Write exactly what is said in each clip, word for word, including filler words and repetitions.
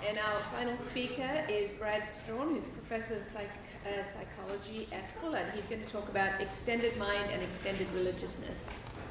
And our final speaker is Brad Strawn, who's a professor of psych, uh, psychology at Fuller. And he's going to talk about extended mind and extended religiousness.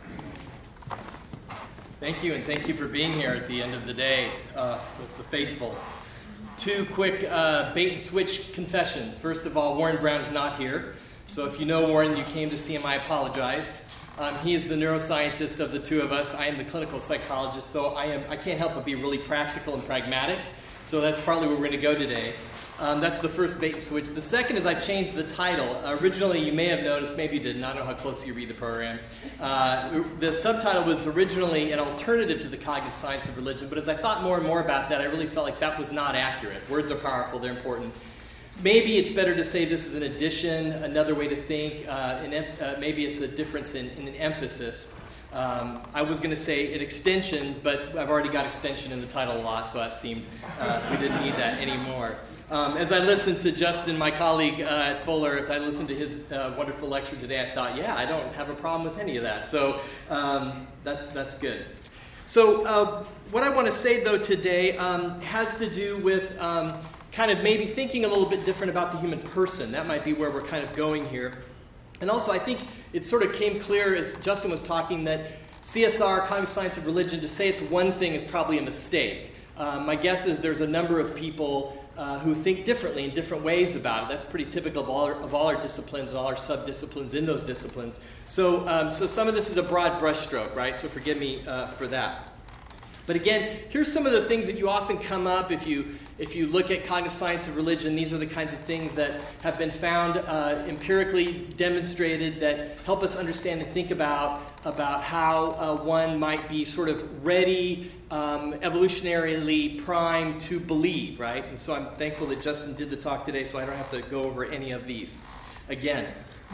Thank you, and thank you for being here at the end of the day uh, with the faithful. Two quick uh, bait-and-switch confessions. First of all, Warren Brown is not here. So if you know Warren, you came to see him, I apologize. Um, he is the neuroscientist of the two of us. I am the clinical psychologist, so I am I can't help but be really practical and pragmatic. So that's partly where we're going to go today. Um, that's the first bait and switch. The second is I've changed the title. Uh, originally, you may have noticed, maybe you didn't, I don't know how closely you read the program. Uh, the subtitle was originally an alternative to the cognitive science of religion, but as I thought more and more about that, I really felt like that was not accurate. Words are powerful, they're important. Maybe it's better to say this is an addition, another way to think. Uh, an, uh, maybe it's a difference in, in an emphasis. Um, I was going to say an extension, but I've already got extension in the title a lot, so that seemed uh, we didn't need that anymore. Um, as I listened to Justin, my colleague uh, at Fuller, as I listened to his uh, wonderful lecture today, I thought, yeah, I don't have a problem with any of that. So um, that's that's good. So uh, what I want to say, though, today um, has to do with um, kind of maybe thinking a little bit different about the human person. That might be where we're kind of going here. And also, I think it sort of came clear as Justin was talking that C S R, Cognitive Science of Religion, to say it's one thing is probably a mistake. Um, my guess is there's a number of people uh, who think differently in different ways about it. That's pretty typical of all our, of all our disciplines and all our sub-disciplines in those disciplines. So, um, so some of this is a broad brushstroke, right? So forgive me uh, for that. But again, here's some of the things that you often come up if you if you look at cognitive science of religion. These are the kinds of things that have been found uh, empirically demonstrated that help us understand and think about about how uh, one might be sort of ready, um, evolutionarily primed to believe, right? And so I'm thankful that Justin did the talk today, so I don't have to go over any of these again.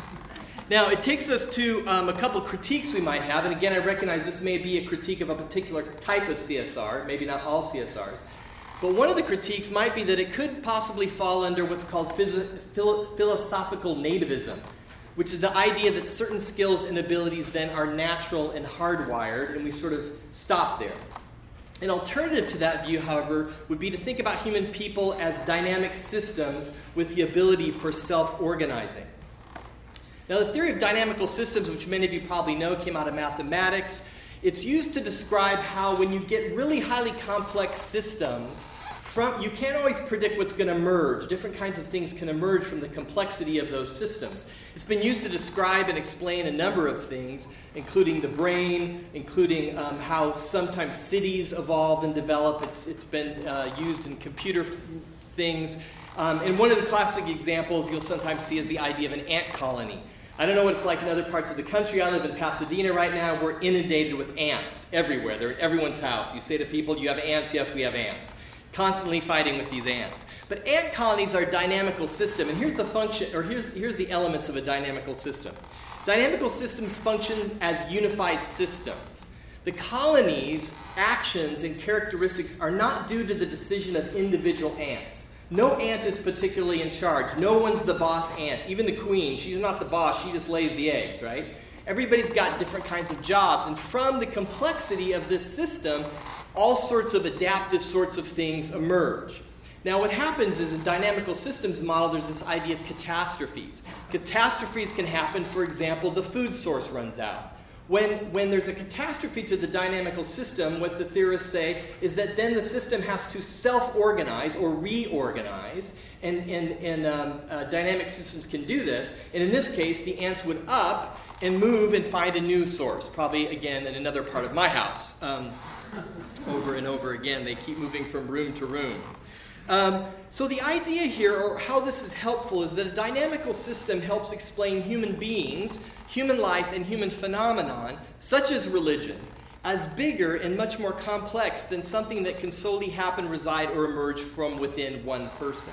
Now, it takes us to um, a couple critiques we might have. And again, I recognize this may be a critique of a particular type of C S R, maybe not all C S Rs. But one of the critiques might be that it could possibly fall under what's called phys- philo- philosophical nativism, which is the idea that certain skills and abilities then are natural and hardwired, and we sort of stop there. An alternative to that view, however, would be to think about human people as dynamic systems with the ability for self-organizing. Now, the theory of dynamical systems, which many of you probably know, came out of mathematics. It's used to describe how when you get really highly complex systems, from, you can't always predict what's going to emerge. Different kinds of things can emerge from the complexity of those systems. It's been used to describe and explain a number of things, including the brain, including um, how sometimes cities evolve and develop. It's, it's been uh, used in computer things. Um, and one of the classic examples you'll sometimes see is the idea of an ant colony. I don't know what it's like in other parts of the country. I live in Pasadena right now. We're inundated with ants everywhere. They're at everyone's house. You say to people, do you have ants? Yes, we have ants. Constantly fighting with these ants. But ant colonies are a dynamical system. And here's the function, or here's, here's the elements of a dynamical system. Dynamical systems function as unified systems. The colony's actions and characteristics are not due to the decision of individual ants. No ant is particularly in charge. No one's the boss ant. Even the queen, she's not the boss. She just lays the eggs, right? Everybody's got different kinds of jobs. And from the complexity of this system, all sorts of adaptive sorts of things emerge. Now, what happens is in dynamical systems model, there's this idea of catastrophes. Catastrophes can happen, for example, the food source runs out. When, when there's a catastrophe to the dynamical system, what the theorists say is that then the system has to self-organize or reorganize, and, and, and um, uh, dynamic systems can do this. And in this case, the ants would up and move and find a new source, probably, again, in another part of my house. Um, over and over again, they keep moving from room to room. Um, so the idea here, or how this is helpful, is that a dynamical system helps explain human beings, human life, and human phenomenon, such as religion, as bigger and much more complex than something that can solely happen, reside, or emerge from within one person.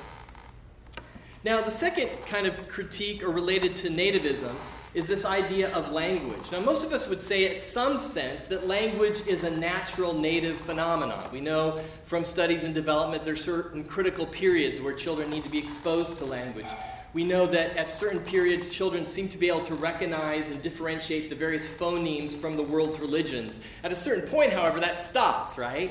Now, the second kind of critique, or related to nativism, is this idea of language. Now, most of us would say, in some sense, that language is a natural native phenomenon. We know from studies in development there are certain critical periods where children need to be exposed to language. We know that at certain periods, children seem to be able to recognize and differentiate the various phonemes from the world's religions. At a certain point, however, that stops, right?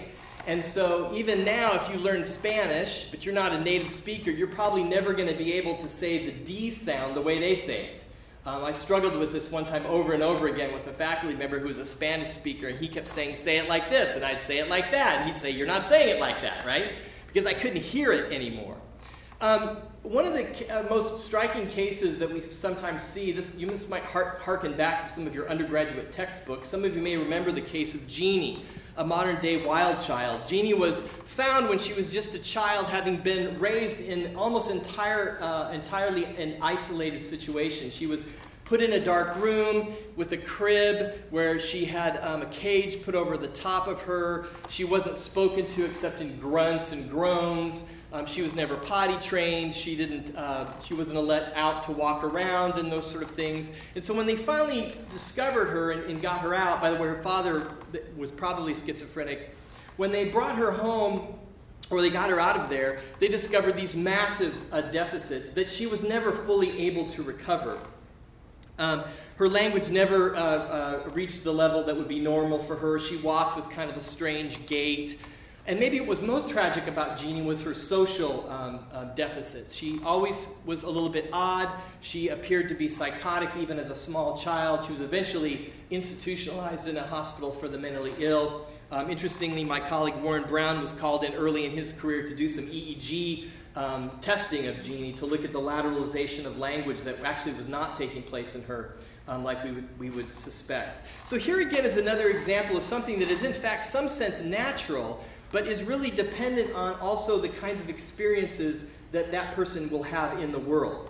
And so even now, if you learn Spanish, but you're not a native speaker, you're probably never going to be able to say the D sound the way they say it. Um, I struggled with this one time over and over again with a faculty member who was a Spanish speaker, and he kept saying, say it like this, and I'd say it like that, and he'd say, you're not saying it like that, right? Because I couldn't hear it anymore. Um, one of the uh, most striking cases that we sometimes see, this you might harken back to some of your undergraduate textbooks. Some of you may remember the case of Jeannie, a modern-day wild child. Jeannie was found when she was just a child, having been raised in almost entire, uh, entirely an isolated situation. She was put in a dark room with a crib where she had um, a cage put over the top of her. She wasn't spoken to except in grunts and groans. Um, she was never potty trained. She didn't. Uh, she wasn't let out to walk around and those sort of things. And so when they finally discovered her and, and got her out, by the way, her father was probably schizophrenic. When they brought her home, or they got her out of there, they discovered these massive uh, deficits that she was never fully able to recover. Um, her language never uh, uh, reached the level that would be normal for her. She walked with kind of a strange gait. And maybe what was most tragic about Jeannie was her social um, uh, deficits. She always was a little bit odd. She appeared to be psychotic even as a small child. She was eventually institutionalized in a hospital for the mentally ill. Um, interestingly, my colleague Warren Brown was called in early in his career to do some E E G um, testing of Jeannie to look at the lateralization of language that actually was not taking place in her um, like we would, we would suspect. So here again is another example of something that is in fact some sense natural, but is really dependent on also the kinds of experiences that that person will have in the world.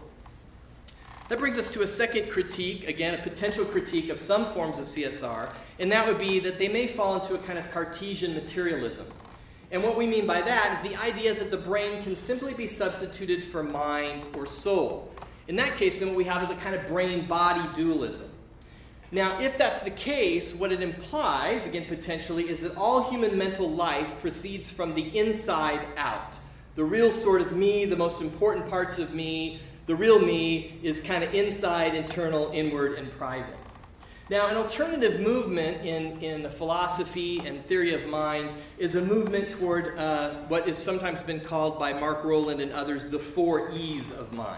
That brings us to a second critique, again, a potential critique of some forms of C S R, and that would be that they may fall into a kind of Cartesian materialism. And what we mean by that is the idea that the brain can simply be substituted for mind or soul. In that case, then what we have is a kind of brain-body dualism. Now, if that's the case, what it implies, again, potentially, is that all human mental life proceeds from the inside out. The real sort of me, the most important parts of me, the real me is kind of inside, internal, inward, and private. Now, an alternative movement in, in the philosophy and theory of mind is a movement toward uh, what is sometimes been called by Mark Rowland and others the four E's of mind.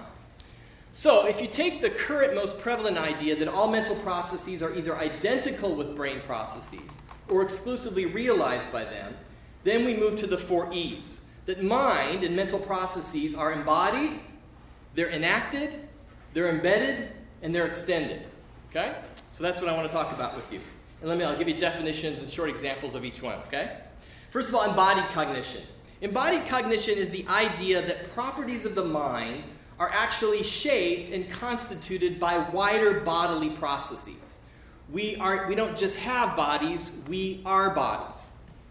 So, if you take the current most prevalent idea that all mental processes are either identical with brain processes or exclusively realized by them, then we move to the four E's. That mind and mental processes are embodied, they're enacted, they're embedded, and they're extended. Okay? So that's what I want to talk about with you. And let me, I'll give you definitions and short examples of each one, okay? First of all, embodied cognition. Embodied cognition is the idea that properties of the mind are actually shaped and constituted by wider bodily processes. We are we don't just have bodies, we are bodies.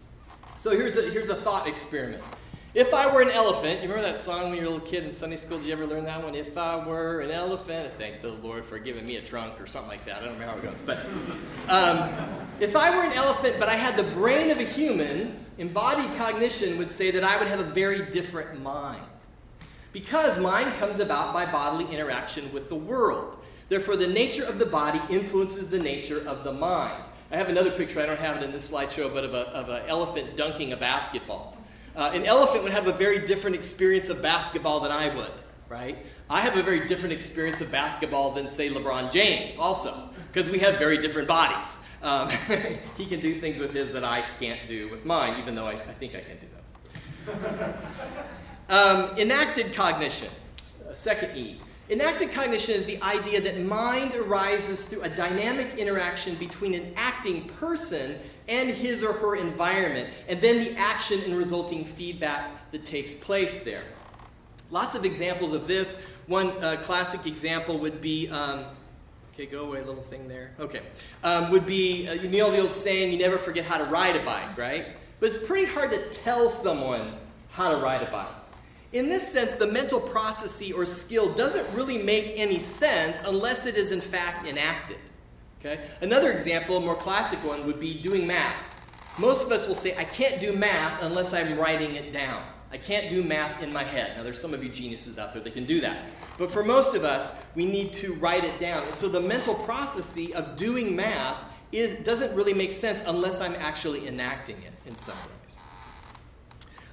So here's a here's a thought experiment. If I were an elephant, you remember that song when you were a little kid in Sunday school? Did you ever learn that one? If I were an elephant, thank the Lord for giving me a trunk or something like that. I don't remember how it goes. But um, if I were an elephant but I had the brain of a human, embodied cognition would say that I would have a very different mind. Because mind comes about by bodily interaction with the world. Therefore, the nature of the body influences the nature of the mind. I have another picture, I don't have it in this slideshow, but of a, of an elephant dunking a basketball. Uh, an elephant would have a very different experience of basketball than I would, right? I have a very different experience of basketball than, say, LeBron James also, because we have very different bodies. Um, he can do things with his that I can't do with mine, even though I, I think I can do them. um, enacted cognition, uh, second E. Enacted cognition is the idea that mind arises through a dynamic interaction between an acting person and his or her environment, and then the action and resulting feedback that takes place there. Lots of examples of this. One uh, classic example would be, um, okay, go away, little thing there. Okay, um, would be, uh, you know the old saying, you never forget how to ride a bike, right? But it's pretty hard to tell someone how to ride a bike. In this sense, the mental process or skill doesn't really make any sense unless it is in fact enacted. Okay? Another example, a more classic one, would be doing math. Most of us will say, I can't do math unless I'm writing it down. I can't do math in my head. Now, there's some of you geniuses out there that can do that. But for most of us, we need to write it down. And so the mental process of doing math is, doesn't really make sense unless I'm actually enacting it in some ways.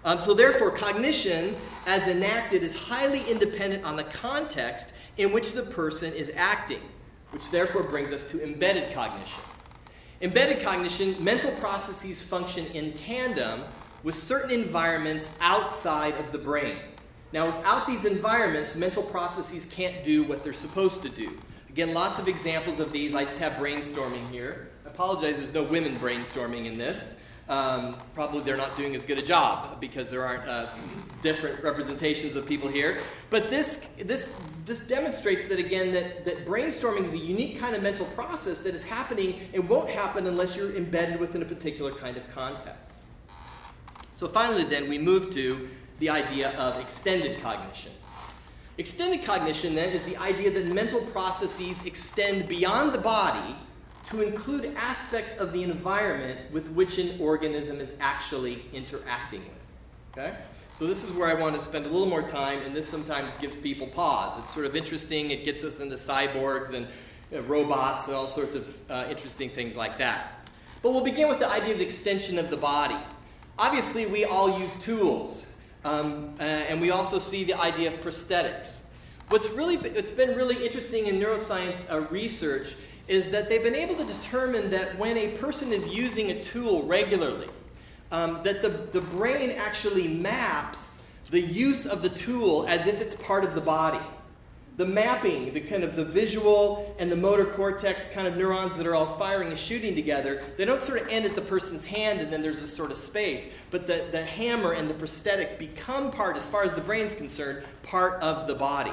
Um, so therefore, cognition, as enacted, is highly independent on the context in which the person is acting, which therefore brings us to embedded cognition. Embedded cognition, mental processes function in tandem with certain environments outside of the brain. Now, without these environments, mental processes can't do what they're supposed to do. Again, lots of examples of these. I just have brainstorming here. I apologize, there's no women brainstorming in this. Um, probably they're not doing as good a job because there aren't uh, different representations of people here. But this this this demonstrates that, again, that, that brainstorming is a unique kind of mental process that is happening and won't happen unless you're embedded within a particular kind of context. So finally, then, we move to the idea of extended cognition. Extended cognition, then, is the idea that mental processes extend beyond the body to include aspects of the environment with which an organism is actually interacting with. Okay? So this is where I want to spend a little more time, and this sometimes gives people pause. It's sort of interesting. It gets us into cyborgs and you know, robots and all sorts of uh, interesting things like that. But we'll begin with the idea of extension of the body. Obviously, we all use tools, um, uh, and we also see the idea of prosthetics. What's really, it's been really interesting in neuroscience uh, research is that they've been able to determine that when a person is using a tool regularly, um, that the, the brain actually maps the use of the tool as if it's part of the body. The mapping, the kind of the visual and the motor cortex kind of neurons that are all firing and shooting together, they don't sort of end at the person's hand and then there's this sort of space, but the, the hammer and the prosthetic become part, as far as the brain's concerned, part of the body.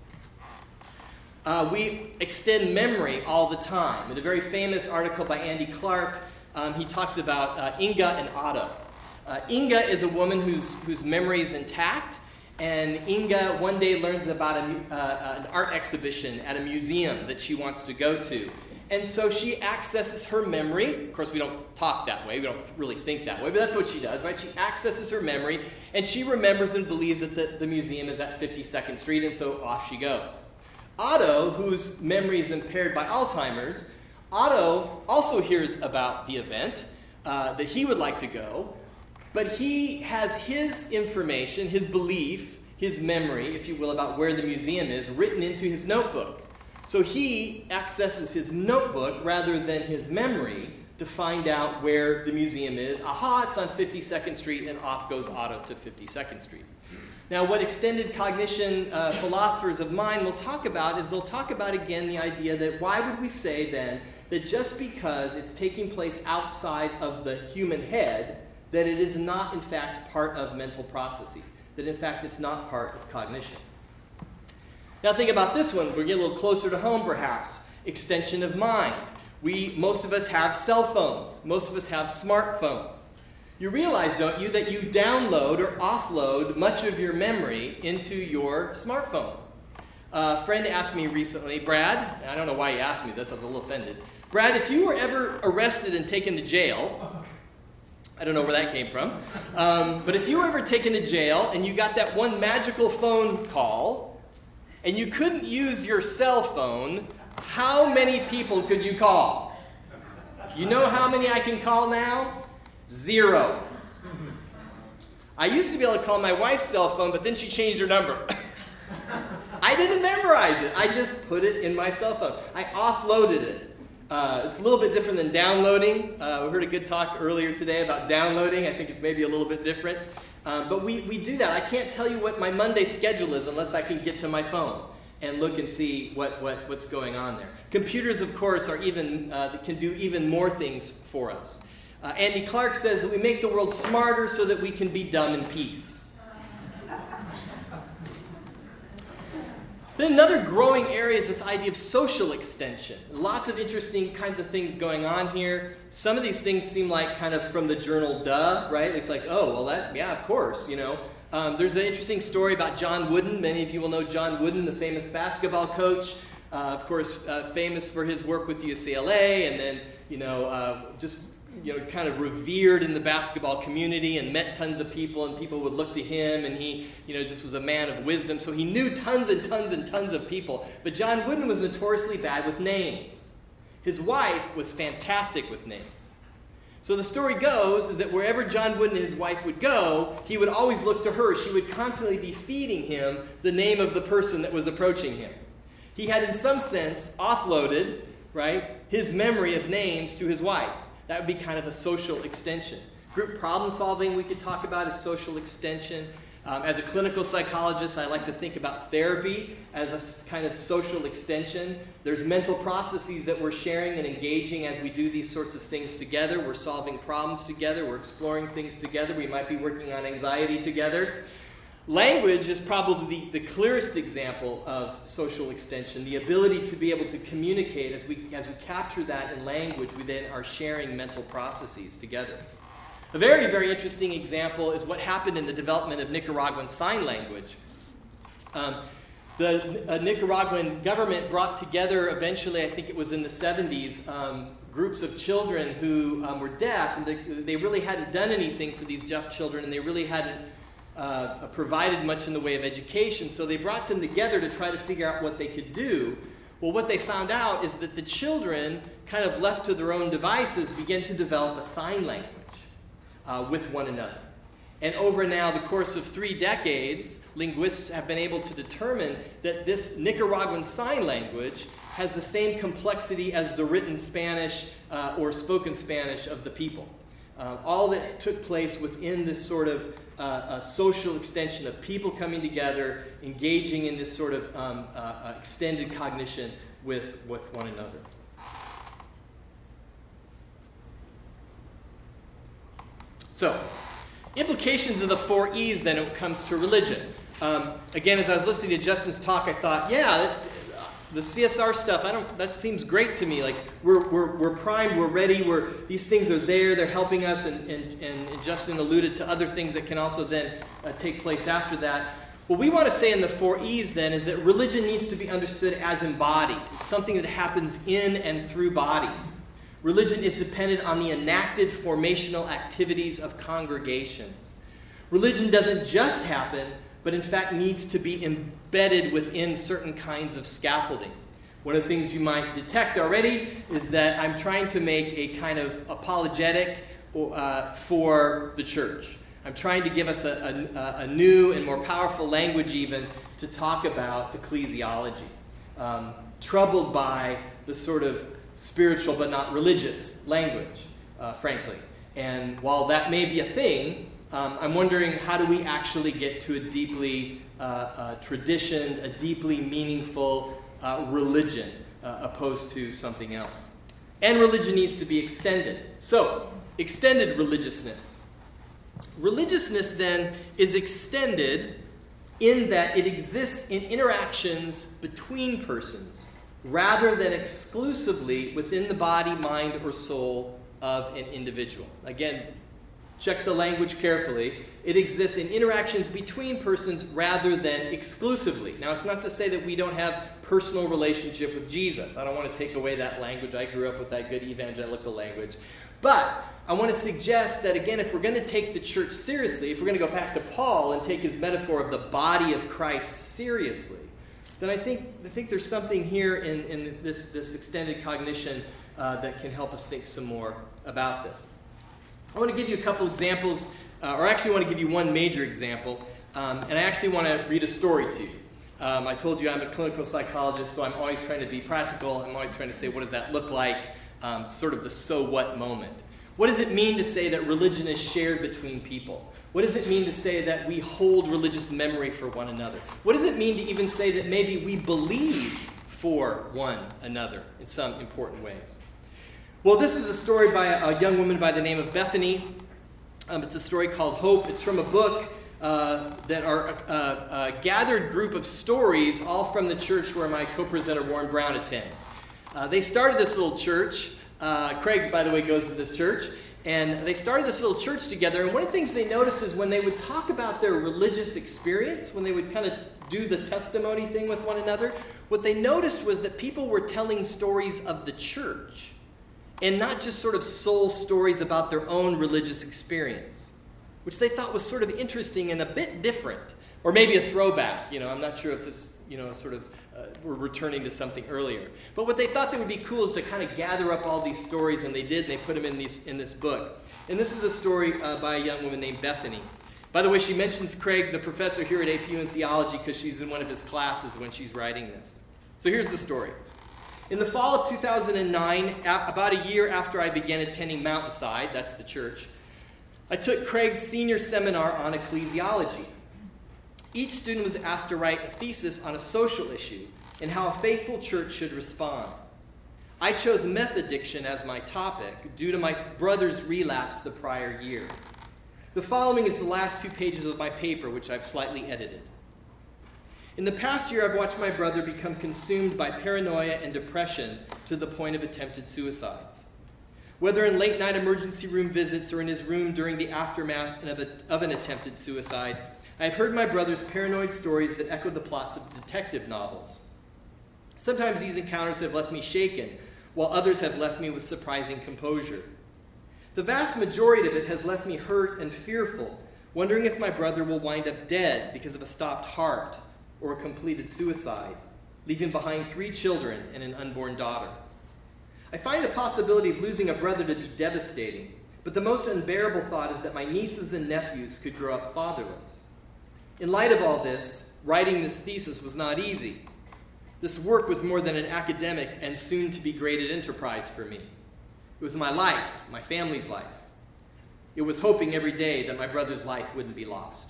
Uh, we extend memory all the time. In a very famous article by Andy Clark, um, he talks about uh, Inga and Otto. Uh, Inga is a woman whose, whose memory is intact, and Inga one day learns about a, uh, an art exhibition at a museum that she wants to go to. And so she accesses her memory. Of course, we don't talk that way. We don't really think that way, but that's what she does, right? She accesses her memory, and she remembers and believes that the, the museum is at fifty-second Street, and so off she goes. Otto, whose memory is impaired by Alzheimer's, Otto also hears about the event, uh, that he would like to go, but he has his information, his belief, his memory, if you will, about where the museum is, written into his notebook. So he accesses his notebook rather than his memory to find out where the museum is. Aha, it's on fifty-second Street, and off goes Otto to fifty-second Street. Now, what extended cognition uh, philosophers of mind will talk about is they'll talk about, again, the idea that why would we say, then, that just because it's taking place outside of the human head, that it is not, in fact, part of mental processing, that, in fact, it's not part of cognition. Now, think about this one. We're getting a little closer to home, perhaps. Extension of mind. We, most of us have cell phones. Most of us have smartphones. You realize, don't you, that you download or offload much of your memory into your smartphone. Uh, a friend asked me recently, Brad, I don't know why he asked me this, I was a little offended. Brad, if you were ever arrested and taken to jail, I don't know where that came from, um, but if you were ever taken to jail and you got that one magical phone call and you couldn't use your cell phone, how many people could you call? You know how many I can call now? Zero. I used to be able to call my wife's cell phone, but then she changed her number. I didn't memorize it. I just put it in my cell phone. I offloaded it. Uh, it's a little bit different than downloading. Uh, we heard a good talk earlier today about downloading. I think it's maybe a little bit different. Um, but we, we do that. I can't tell you what my Monday schedule is unless I can get to my phone and look and see what, what, what's going on there. Computers, of course, are even uh, can do even more things for us. Uh, Andy Clark says that we make the world smarter so that we can be dumb in peace. Then another growing area is this idea of social extension. Lots of interesting kinds of things going on here. Some of these things seem like kind of from the journal Duh, right? It's like, oh, well, that, yeah, of course, you know. Um, there's an interesting story about John Wooden. Many of you will know John Wooden, the famous basketball coach. Uh, of course, uh, famous for his work with U C L A, and then, you know, uh, just... you know, kind of revered in the basketball community and met tons of people, and people would look to him, and he, you know, just was a man of wisdom. So he knew tons and tons and tons of people. But John Wooden was notoriously bad with names. His wife was fantastic with names. So the story goes is that wherever John Wooden and his wife would go, he would always look to her. She would constantly be feeding him the name of the person that was approaching him. He had, in some sense, offloaded, right, his memory of names to his wife. That would be kind of a social extension. Group problem solving we could talk about as social extension. Um, as a clinical psychologist, I like to think about therapy as a kind of social extension. There's mental processes that we're sharing and engaging as we do these sorts of things together. We're solving problems together. We're exploring things together. We might be working on anxiety together. Language is probably the, the clearest example of social extension. The ability to be able to communicate. As we, as we capture that in language, we then are sharing mental processes together. A very, very interesting example is what happened in the development of Nicaraguan Sign Language. Um, the uh, Nicaraguan government brought together eventually, I think it was in the seventies, um, groups of children who um, were deaf, and they, they really hadn't done anything for these deaf children, and they really hadn't uh, provided much in the way of education. So they brought them together to try to figure out what they could do. Well, what they found out is that the children, kind of left to their own devices, began to develop a sign language. Uh, with one another. And over now the course of three decades, linguists have been able to determine that this Nicaraguan Sign Language has the same complexity as the written Spanish uh, or spoken Spanish of the people. Uh, all that took place within this sort of uh, social extension of people coming together, engaging in this sort of um, uh, extended cognition with, with one another. So, implications of the four E's then when it comes to religion. Um, again, as I was listening to Justin's talk, I thought, yeah, that, the C S R stuff, I don't. That seems great to me. Like we're we're we're primed, we're ready. We're these things are there. They're helping us, and and, and Justin alluded to other things that can also then uh, take place after that. What we want to say in the four E's then is that religion needs to be understood as embodied. It's something that happens in and through bodies. Religion is dependent on the enacted formational activities of congregations. Religion doesn't just happen, but in fact needs to be embedded within certain kinds of scaffolding. One of the things you might detect already is that I'm trying to make a kind of apologetic uh, for the church. I'm trying to give us a, a, a new and more powerful language even to talk about ecclesiology. Um, troubled by the sort of spiritual but not religious language, uh, frankly. And while that may be a thing, um, I'm wondering how do we actually get to a deeply uh, uh, traditioned, a deeply meaningful uh, religion uh, opposed to something else. And religion needs to be extended. So, extended religiousness. Religiousness then is extended in that it exists in interactions between persons, rather than exclusively within the body, mind, or soul of an individual. Again, check the language carefully. It exists in interactions between persons rather than exclusively. Now, it's not to say that we don't have personal relationship with Jesus. I don't want to take away that language. I grew up with that good evangelical language. But I want to suggest that, again, if we're going to take the church seriously, if we're going to go back to Paul and take his metaphor of the body of Christ seriously, then I think I think there's something here in, in this, this extended cognition uh, that can help us think some more about this. I want to give you a couple examples, uh, or actually I want to give you one major example, um, and I actually want to read a story to you. Um, I told you I'm a clinical psychologist, so I'm always trying to be practical. I'm always trying to say, what does that look like? Um, sort of the so what moment. What does it mean to say that religion is shared between people? What does it mean to say that we hold religious memory for one another? What does it mean to even say that maybe we believe for one another in some important ways? Well, this is a story by a young woman by the name of Bethany. Um, it's a story called Hope. It's from a book uh, that are a, a gathered group of stories, all from the church where my co-presenter Warren Brown attends. Uh, they started this little church. Uh, Craig, by the way, goes to this church. And they started this little church together. And one of the things they noticed is when they would talk about their religious experience, when they would kind of do the testimony thing with one another, what they noticed was that people were telling stories of the church and not just sort of soul stories about their own religious experience, which they thought was sort of interesting and a bit different Or maybe a throwback. You know, I'm not sure if this, you know, sort of, uh, we're returning to something earlier. But what they thought that would be cool is to kind of gather up all these stories, and they did, and they put them in, these, in this book. And this is a story uh, by a young woman named Bethany. By the way, she mentions Craig, the professor here at A P U in theology, because she's in one of his classes when she's writing this. So here's the story. In the fall of two thousand nine, about a year after I began attending Mountainside, that's the church, I took Craig's senior seminar on ecclesiology. Each student was asked to write a thesis on a social issue and how a faithful church should respond. I chose meth addiction as my topic due to my brother's relapse the prior year. The following is the last two pages of my paper, which I've slightly edited. In the past year, I've watched my brother become consumed by paranoia and depression to the point of attempted suicides. Whether in late-night emergency room visits or in his room during the aftermath of, a, of an attempted suicide, I've heard my brother's paranoid stories that echo the plots of detective novels. Sometimes these encounters have left me shaken, while others have left me with surprising composure. The vast majority of it has left me hurt and fearful, wondering if my brother will wind up dead because of a stopped heart or a completed suicide, leaving behind three children and an unborn daughter. I find the possibility of losing a brother to be devastating, but the most unbearable thought is that my nieces and nephews could grow up fatherless. In light of all this, writing this thesis was not easy. This work was more than an academic and soon-to-be graded enterprise for me. It was my life, my family's life. It was hoping every day that my brother's life wouldn't be lost.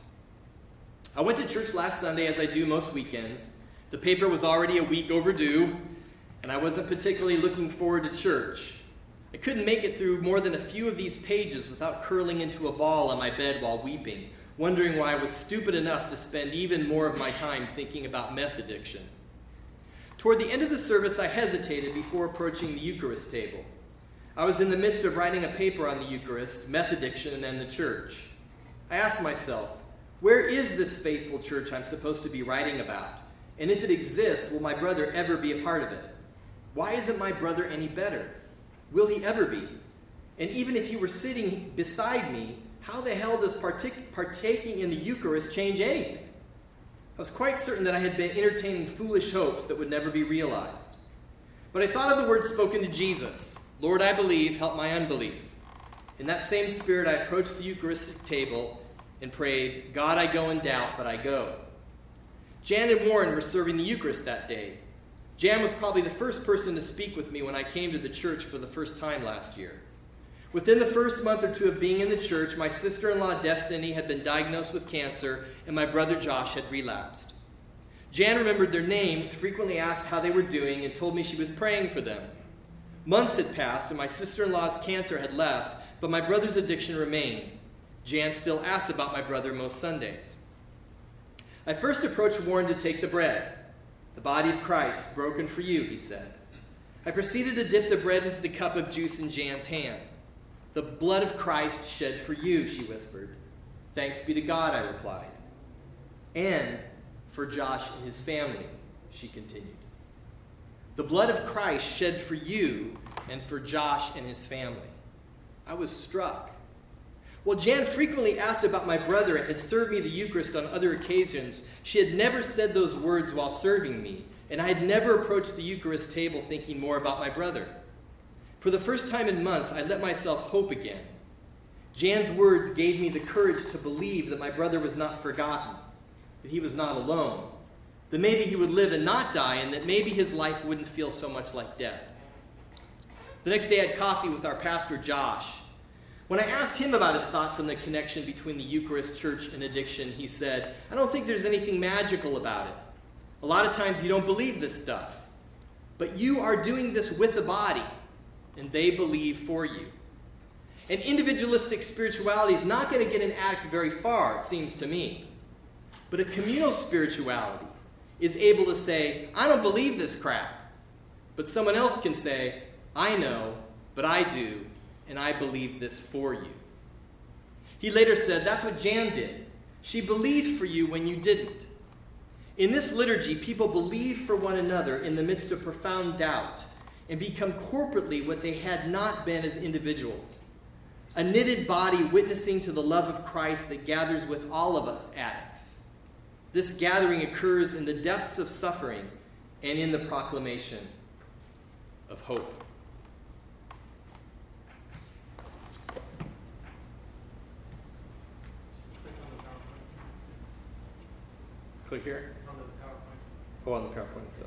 I went to church last Sunday, as I do most weekends. The paper was already a week overdue, and I wasn't particularly looking forward to church. I couldn't make it through more than a few of these pages without curling into a ball on my bed while weeping, wondering why I was stupid enough to spend even more of my time thinking about meth addiction. Toward the end of the service, I hesitated before approaching the Eucharist table. I was in the midst of writing a paper on the Eucharist, meth addiction, and the church. I asked myself, where is this faithful church I'm supposed to be writing about? And if it exists, will my brother ever be a part of it? Why isn't my brother any better? Will he ever be? And even if he were sitting beside me, how the hell does partic- partaking in the Eucharist change anything? I was quite certain that I had been entertaining foolish hopes that would never be realized. But I thought of the words spoken to Jesus, Lord, I believe, help my unbelief. In that same spirit, I approached the Eucharistic table and prayed, God, I go in doubt, but I go. Jan and Warren were serving the Eucharist that day. Jan was probably the first person to speak with me when I came to the church for the first time last year. Within the first month or two of being in the church, my sister-in-law Destiny had been diagnosed with cancer, and my brother Josh had relapsed. Jan remembered their names, frequently asked how they were doing, and told me she was praying for them. Months had passed, and my sister-in-law's cancer had left, but my brother's addiction remained. Jan still asks about my brother most Sundays. I first approached Warren to take the bread. The body of Christ, broken for you, he said. I proceeded to dip the bread into the cup of juice in Jan's hand. The blood of Christ shed for you, she whispered. Thanks be to God, I replied. And for Josh and his family, she continued. The blood of Christ shed for you and for Josh and his family. I was struck. While Jan frequently asked about my brother and had served me the Eucharist on other occasions, she had never said those words while serving me, and I had never approached the Eucharist table thinking more about my brother. For the first time in months, I let myself hope again. Jan's words gave me the courage to believe that my brother was not forgotten, that he was not alone, that maybe he would live and not die, and that maybe his life wouldn't feel so much like death. The next day I had coffee with our pastor, Josh. When I asked him about his thoughts on the connection between the Eucharist, church, and addiction, he said, I don't think there's anything magical about it. A lot of times you don't believe this stuff. But you are doing this with the body, and they believe for you. And individualistic spirituality is not going to get an addict very far, it seems to me. But a communal spirituality is able to say, I don't believe this crap. But someone else can say, I know, but I do, and I believe this for you. He later said, that's what Jan did. She believed for you when you didn't. In this liturgy, people believe for one another in the midst of profound doubt and become corporately what they had not been as individuals. A knitted body witnessing to the love of Christ that gathers with all of us addicts. This gathering occurs in the depths of suffering and in the proclamation of hope. Click here. On the PowerPoint. Oh, on the PowerPoint itself.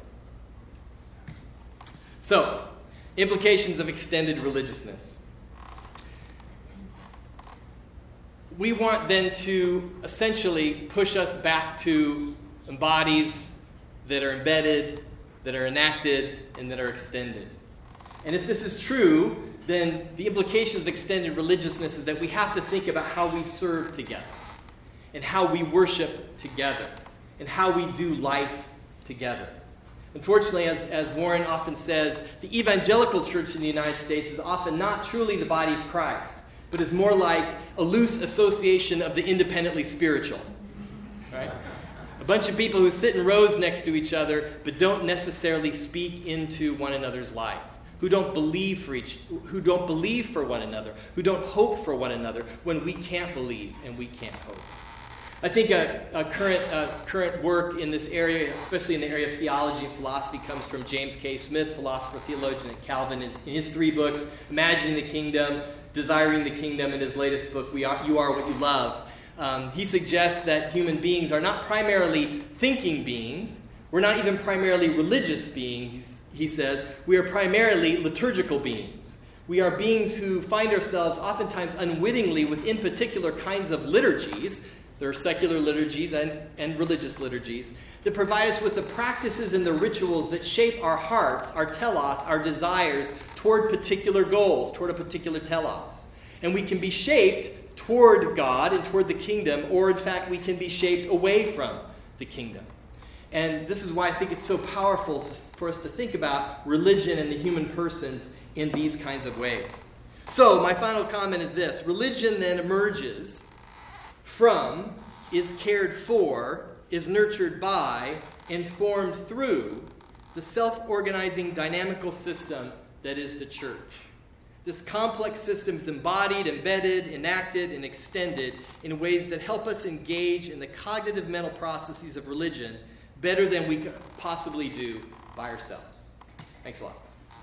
So, implications of extended religiousness. We want then to essentially push us back to bodies that are embedded, that are enacted, and that are extended. And if this is true, then the implications of extended religiousness is that we have to think about how we serve together, and how we worship together, and how we do life together. Unfortunately, as, as Warren often says, the evangelical church in the United States is often not truly the body of Christ, but is more like a loose association of the independently spiritual. Right? A bunch of people who sit in rows next to each other, but don't necessarily speak into one another's life, who don't believe for each, who don't believe for one another, who don't hope for one another when we can't believe and we can't hope. I think a, a current uh, current work in this area, especially in the area of theology and philosophy, comes from James K. Smith, philosopher, theologian, and Calvin, in, in his three books, Imagining the Kingdom, Desiring the Kingdom, and his latest book, We Are, You Are What You Love. Um, he suggests that human beings are not primarily thinking beings. We're not even primarily religious beings, he says. We are primarily liturgical beings. We are beings who find ourselves oftentimes unwittingly within particular kinds of liturgies. There are secular liturgies and, and religious liturgies that provide us with the practices and the rituals that shape our hearts, our telos, our desires toward particular goals, toward a particular telos. And we can be shaped toward God and toward the kingdom, or in fact, we can be shaped away from the kingdom. And this is why I think it's so powerful to, for us to think about religion and the human persons in these kinds of ways. So, my final comment is this. Religion then emerges from, is cared for, is nurtured by, and formed through the self-organizing dynamical system that is the church. This complex system is embodied, embedded, enacted, and extended in ways that help us engage in the cognitive mental processes of religion better than we could possibly do by ourselves. Thanks a lot.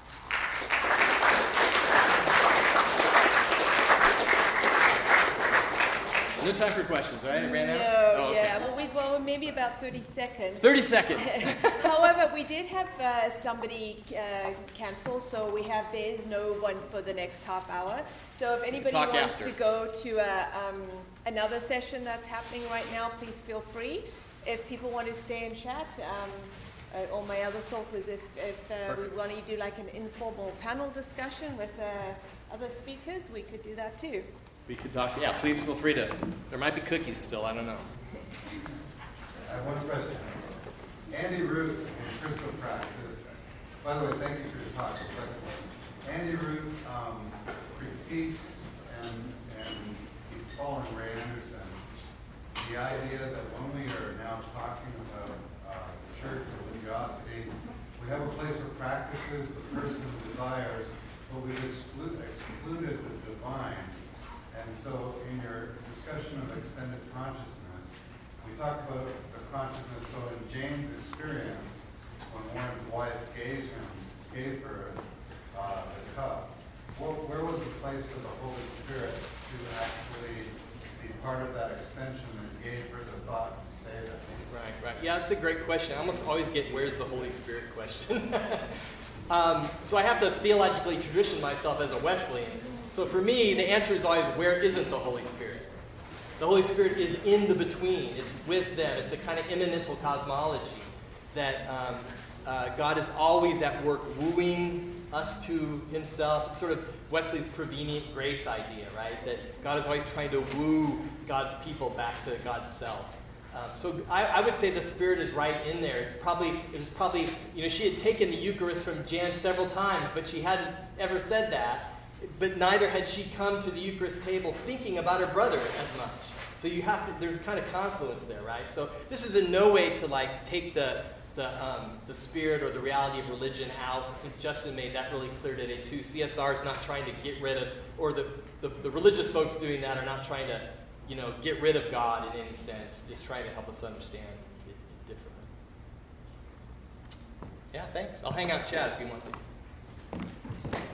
No time for questions, right? It ran out? No, Oh, okay. yeah. Well, we, well, maybe about thirty seconds. thirty seconds. However, we did have uh, somebody uh, cancel, so we have there is no one for the next half hour. So if anybody Talk wants after. to go to a, um, another session that's happening right now, please feel free. If people want to stay and chat, um, uh, or my other thought was if, if uh, we want to do like an informal panel discussion with uh, other speakers, we could do that too. We could talk. Yeah, please feel free to. There might be cookies still. I don't know. I have one question. Andy Root in Crystal Praxis. By the way, thank you for your talk. It's excellent. Andy Root um, critiques and, and he's following Ray Anderson. The idea that when we are now talking about uh, church religiosity, we have a place for practices the person desires, but we've exclude, excluded the divine. And so in your discussion of extended consciousness, we talked about the consciousness. So in Jane's experience, when Warren's wife gave him, gave her uh, the cup, where, where was the place for the Holy Spirit to actually be part of that extension that gave her the thought to say that? Right, right. Yeah, that's a great question. I almost always get where's the Holy Spirit question. um, so I have to theologically tradition myself as a Wesleyan. So for me, the answer is always, where isn't the Holy Spirit? The Holy Spirit is in the between. It's with them. It's a kind of immanental cosmology that um, uh, God is always at work wooing us to himself. It's sort of Wesley's prevenient grace idea, right? That God is always trying to woo God's people back to God's self. Um, so I, I would say the Spirit is right in there. It's probably, it was probably, you know, she had taken the Eucharist from Jan several times, but she hadn't ever said that. But neither had she come to the Eucharist table thinking about her brother as much. So you have to, there's kind of confluence there, right? So this is in no way to like take the the um, the spirit or the reality of religion out. I think Justin made that really clear today too. C S R is not trying to get rid of, or the, the, the religious folks doing that are not trying to, you know, get rid of God in any sense, just trying to help us understand Yeah, thanks. I'll hang out and chat if you want to.